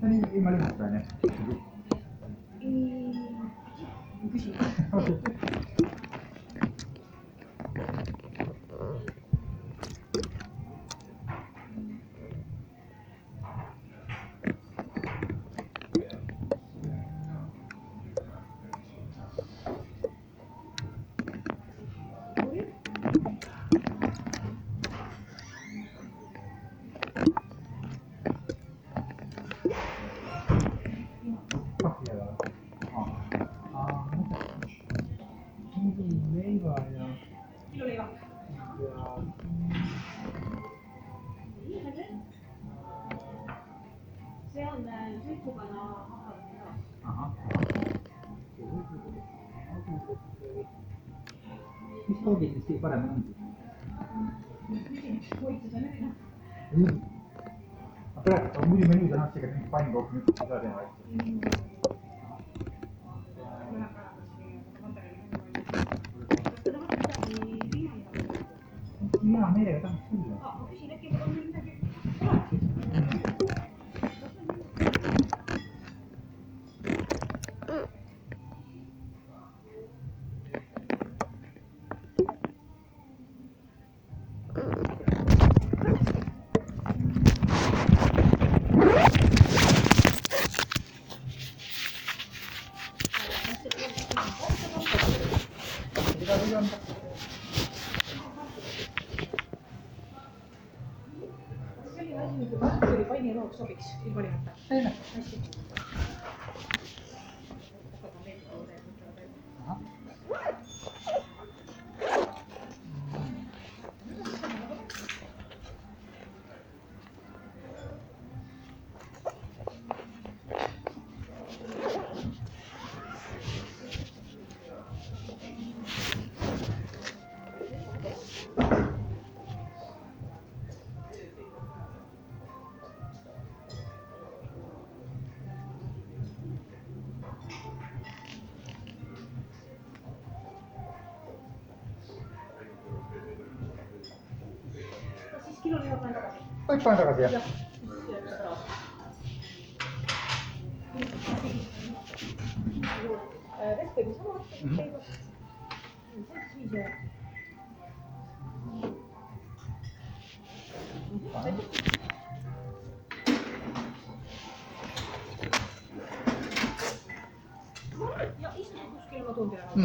Ini maling banyak. Küsi. See on suitsukana hakanud. Mis toodid siis parem on? Hoitada nüüd. Aga praegu on muidu menüüs on asjaga mingi pannikook, nüüd ei saa teha. Hea meelega tahaks küll. Ma küsin, äkki mul on midagi alati. Selline asi, nagu kartuli panniroog sobiks ilma lihata. Hästi. Siis kiloliha panen tagasi. Võib panen tagasi, jah? Jah. Vesperi sama teevad. Siis ja istu kuskil, ma toon teile.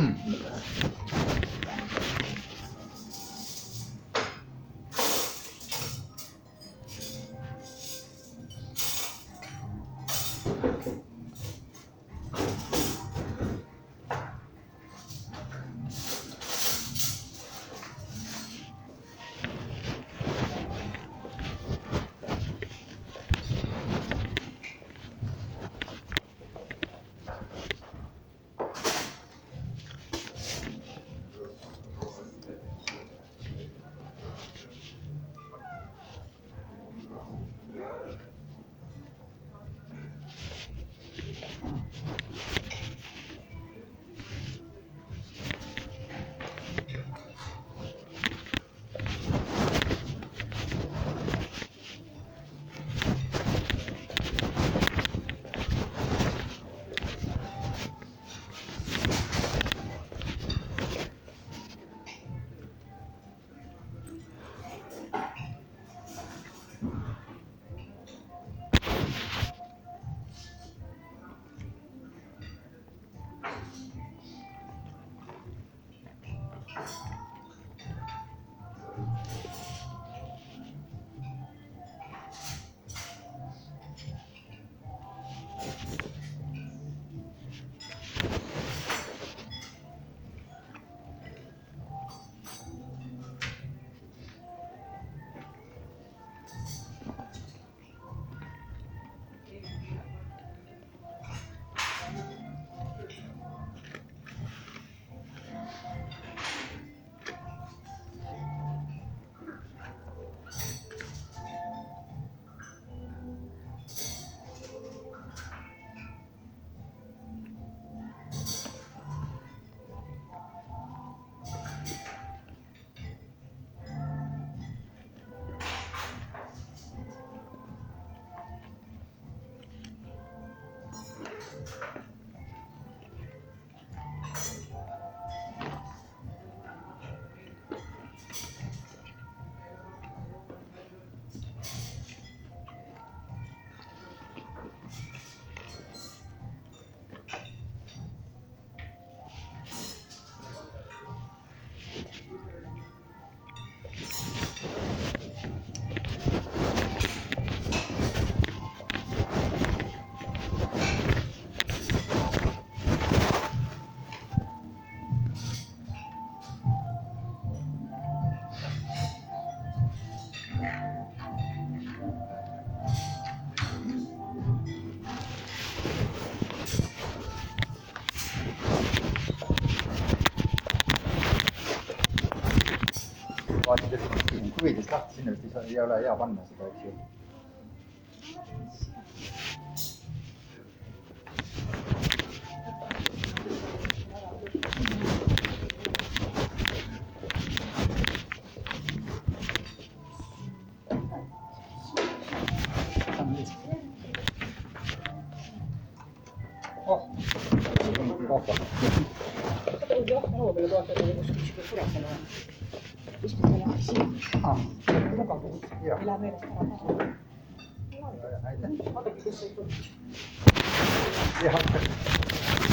sellist lahti sinna vist ei ole hea panna seda, eks ju. Oh, kohta. Jah, laua peale toetada, kus kuratele on. Istume selle siin. Mugavuus. Ei lähe meelest ära taha. Aitäh. Vaadake, kus see ei tule. Jah.